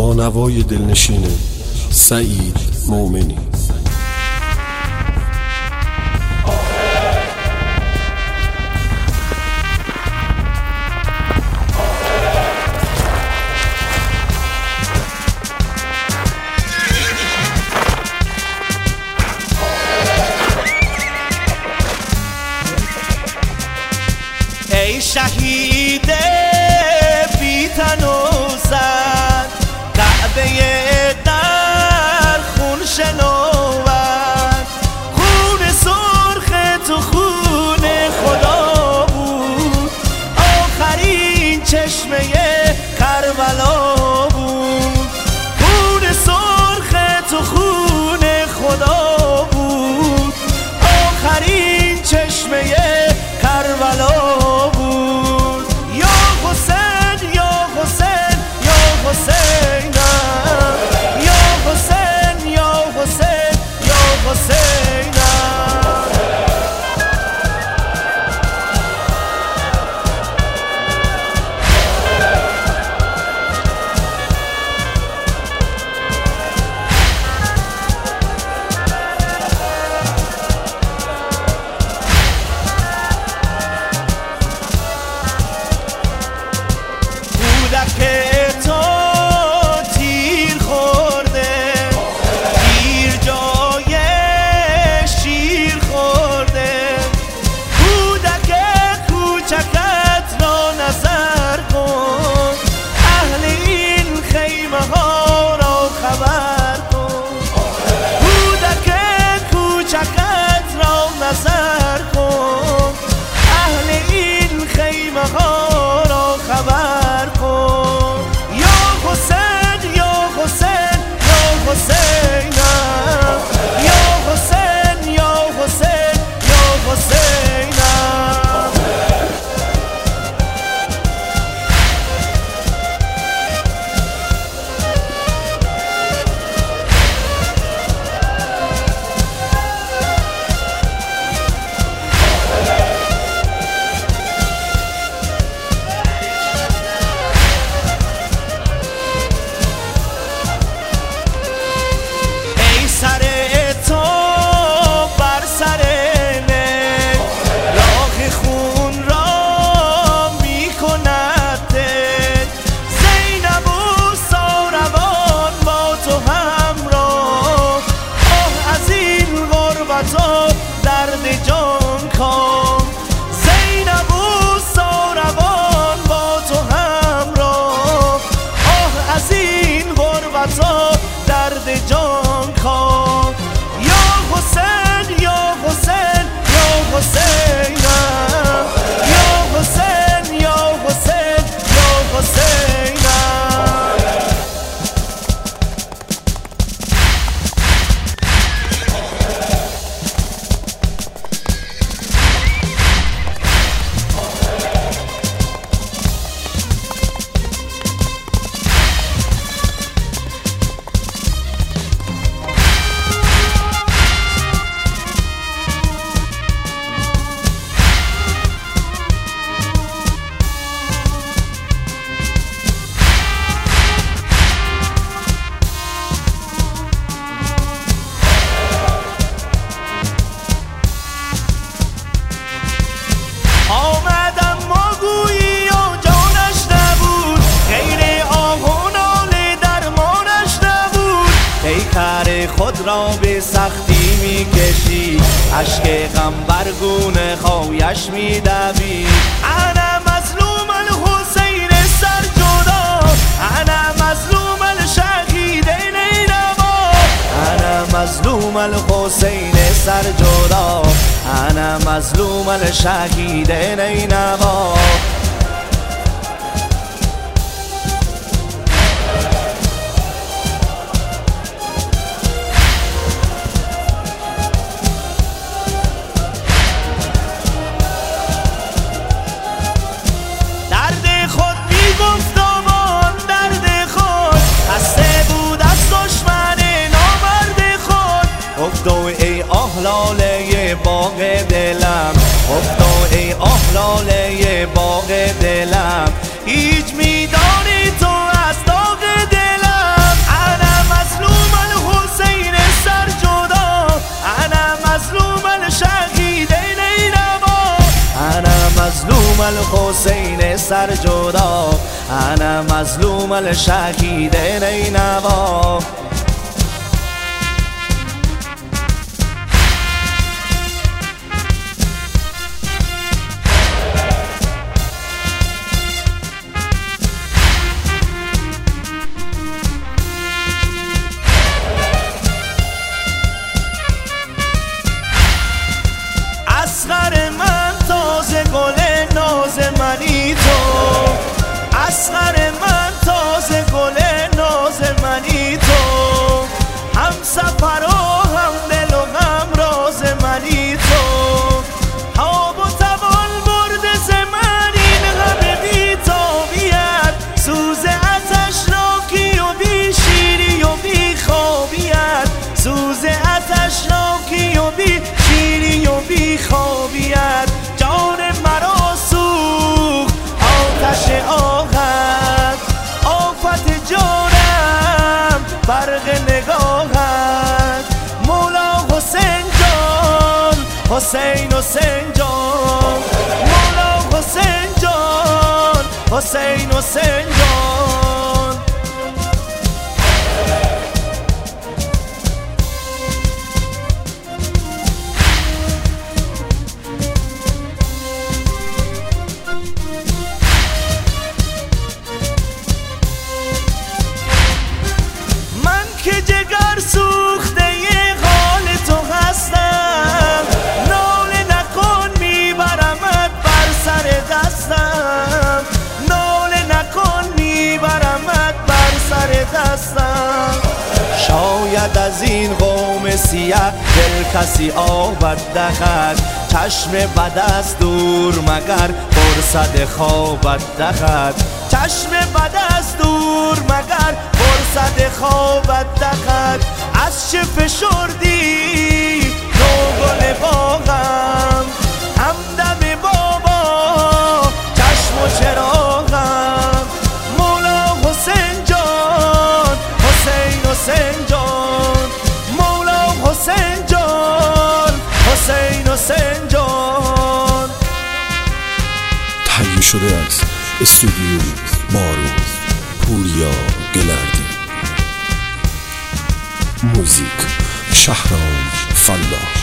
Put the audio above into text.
با نوای دلنشین سعید مومنی. ای شهید بی تن و زن، کعبه در خون شناور، خون سرخ تو خون خدا بود، آخرین چشمه کربلا بود، خون سرخ تو خون خدا بود، آخرین چشمه کربلا. که تو تیر خورده، تیر جای شیر خورده، کودک کوچکت را نظر کن، اهل این خیمه ها را خبر کن، کودک کوچکت را نظر کن، اهل این خیمه ها را خبر کن. درد جان کن زینب و ساروان با تو همراه، آه از این غربتا درد جان کن. یا حسین یا حسین یا حسینم، یا حسین یا حسین یا حسینم. آمدم ما گویی و جانش نبود، غیر آه و ناله درمانش نبود، پیکر خود را به سختی میکشید، اشک غم بر گونه خایش میدوید. انا مظلوم الحسین سر جدا، انا مظلوم الشهید نینوا، انا مظلوم الحسین سر جدا، انا مظلوم الشهید نینوا. درد خود میگفت آمان، درد خود خسته بود از دشمن نامرد خود. گفتو ای آهلاله باغ دلم، گفتو ای آهلاله باغ دلم، هیچ میدانی تو از داغ دلم. الحسین سرجدا، انا مظلوم الشهید نینوا. اصغر من تازه گل ناز منی تو، اصغر من تازه گل ناز منی تو، هم سفر و هم دل و هم راز منی تو. آب و توان برده ز من این غم بی تابیت، سوز آتش ناکی و بی شیری و بی خوابیت، سوز آتش ناکی و بی شیری و بی خوابیت. جان مرا سوخت آتش آهت، آفت جانم برق نگاهت. مولا حسین جان، حسین حسین جان، مولا حسین جان، حسین حسین جان. که جگر سوخته ی حال تو هستم، ناله نکن میبرمت بر سر دستم، ناله نکن میبرمت بر سر دستم. شاید از این قوم سیه دل کسی آبد دهد، چشم بد از دور مگر فرصت خوابت دهد، چشم بد از دور مگر فرصت خوابت دهد. از چه فشردی نوگل باغم، همدم بابا چشم و چراغم. مولا حسین جان، حسین حسین جان، مولا حسین جان، حسین حسین جان. تهیه شده از استودیو بارو پوریا گلردی. موزیک شهرام فلاح.